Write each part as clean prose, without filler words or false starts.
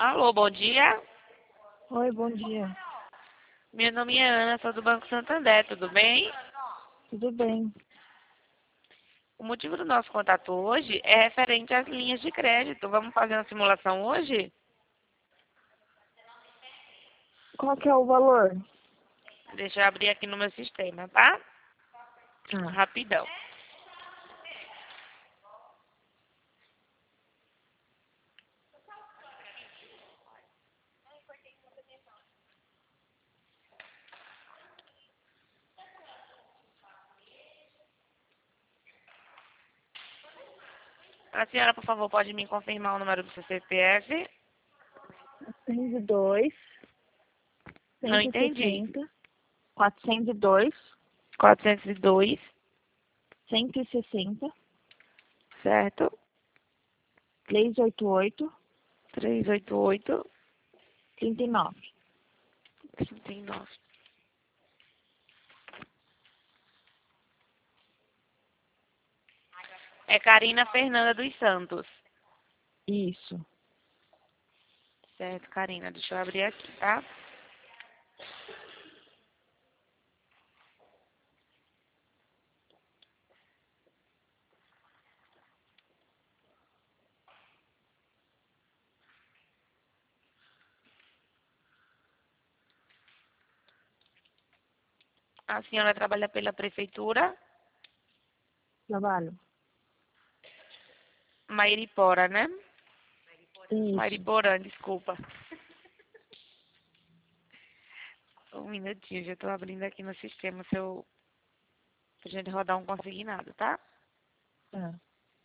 Alô, bom dia. Oi, bom dia. Meu nome é Ana, sou do Banco Santander, tudo bem? Tudo bem? O motivo do nosso contato hoje é referente às linhas de crédito. Vamos fazer uma simulação hoje? Qual que é o valor? Deixa eu abrir aqui no meu sistema, tá? Tá. Rapidão. A senhora, por favor, pode me confirmar o número do seu CPF? 402, Não entendi. 160, 402, 402, 160, certo? 388, 388, 39. 39. É Karina Fernanda dos Santos. Isso. Certo, Karina. Deixa eu abrir aqui, tá? A senhora trabalha pela prefeitura? Trabalho. Mairipora, né? Isso. Mariporã, desculpa. Um minutinho, já estou abrindo aqui no sistema pra gente rodar um consignado, tá? Tá.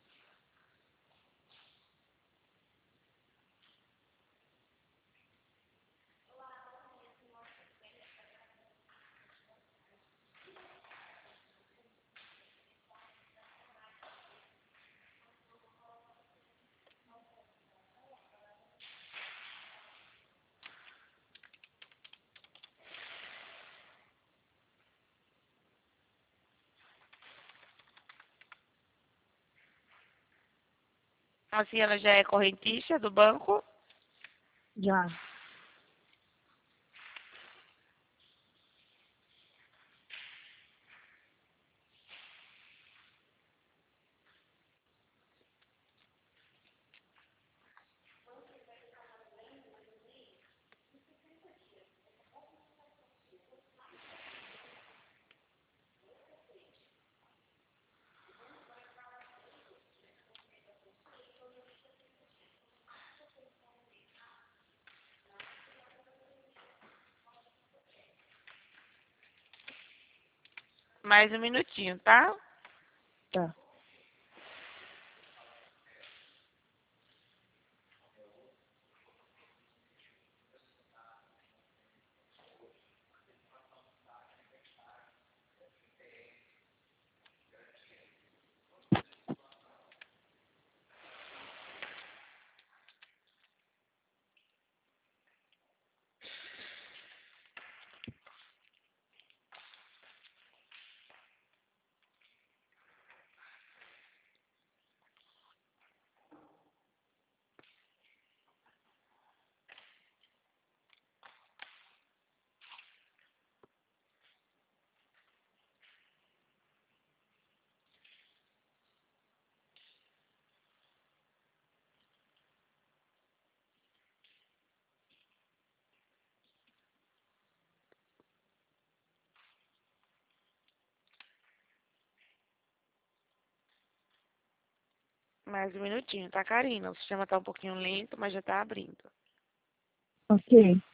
A senhora já é correntista do banco? Já. Mais um minutinho, tá? Tá. Mais um minutinho, tá, Karina? O sistema tá um pouquinho lento, mas já tá abrindo. Ok.